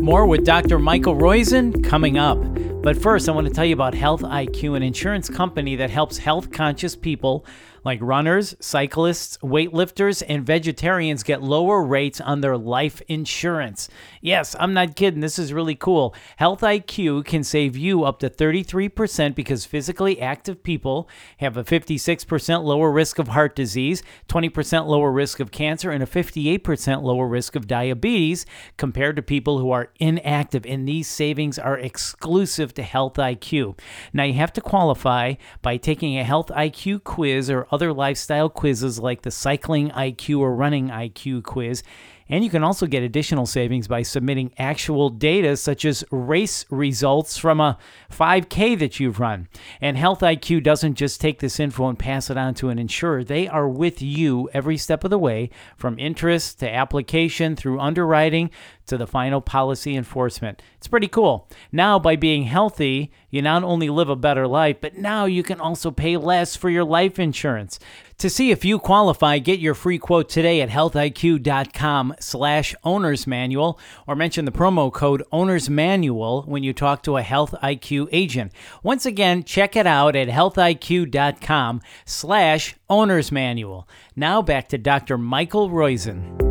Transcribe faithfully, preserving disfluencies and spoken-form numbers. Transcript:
More with Doctor Michael Roizen coming up. But first, I want to tell you about Health I Q, an insurance company that helps health-conscious people like runners, cyclists, weightlifters, and vegetarians get lower rates on their life insurance. Yes, I'm not kidding. This is really cool. Health I Q can save you up to thirty-three percent because physically active people have a fifty-six percent lower risk of heart disease, twenty percent lower risk of cancer, and a fifty-eight percent lower risk of diabetes compared to people who are inactive. And these savings are exclusive to Health I Q. Now, you have to qualify by taking a Health I Q quiz or other lifestyle quizzes like the Cycling I Q or Running I Q quiz. And you can also get additional savings by submitting actual data such as race results from a five K that you've run. And Health I Q doesn't just take this info and pass it on to an insurer. They are with you every step of the way, from interest to application through underwriting to the final policy enforcement. It's pretty cool. Now, by being healthy, you not only live a better life, but now you can also pay less for your life insurance. To see if you qualify, get your free quote today at healthiq.com slash owner's manual or mention the promo code owner's manual when you talk to a Health I Q agent. Once again, check it out at healthiq.com slash owner's manual. Now back to Doctor Michael Roizen.